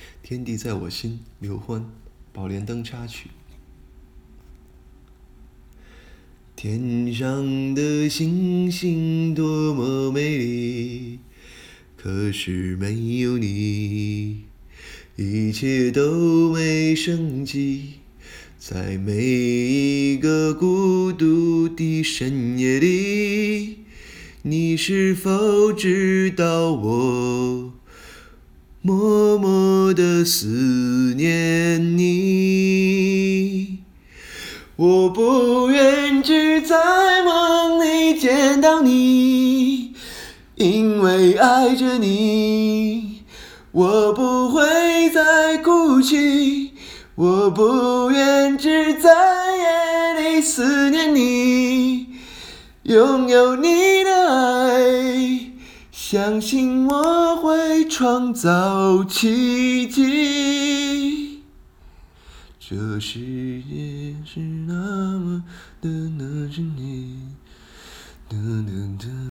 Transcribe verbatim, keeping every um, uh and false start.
天地在我心，刘欢，宝莲灯插曲。天上的星星多么美丽，可是没有你，一切都没生机。在每一个孤独的深夜里，你是否知道我默默地思念你？我不愿只在梦里见到你，因为爱着你，我不会再哭泣。我不愿只在夜里思念你，拥有你的爱，相信我会创造奇迹。这世界是那么的难寻你。